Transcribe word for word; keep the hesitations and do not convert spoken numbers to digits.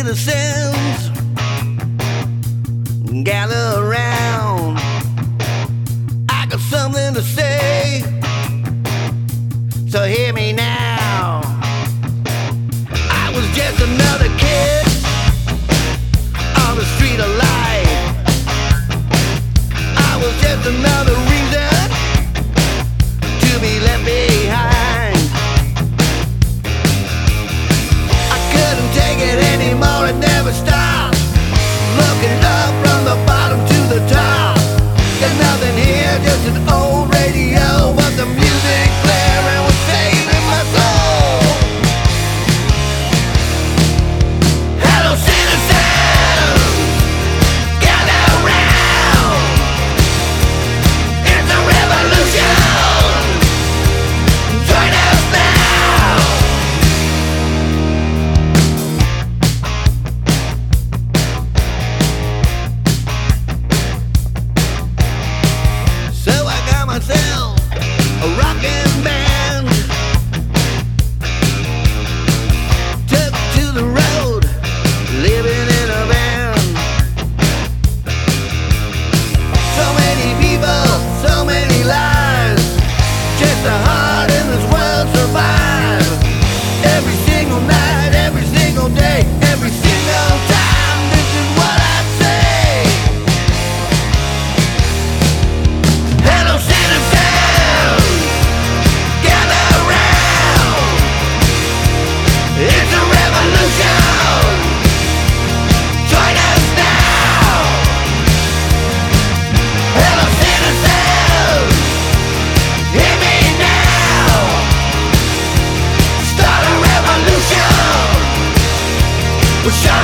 citizens, gather around. I got something to say, so hear me now. I was just another kid on the street of life. I was just another reason to be left behind. I couldn't take it anymore, it never stopped. Looking up from the bottom to the top. There's nothing here, just an old radio, but the music blaring was saving my soul. Hello citizens, gather round. It's a revolution, join us now. So I got myself a rockin' band, took to the road, living in a van. So many people, so many lives, just a heart in this world survive. Every single night, every single day, every single time, this is what I say. Hello citizens, gather round. It's a revolution, join us now. Hello citizens, hear me now. Start a revolution, we'll show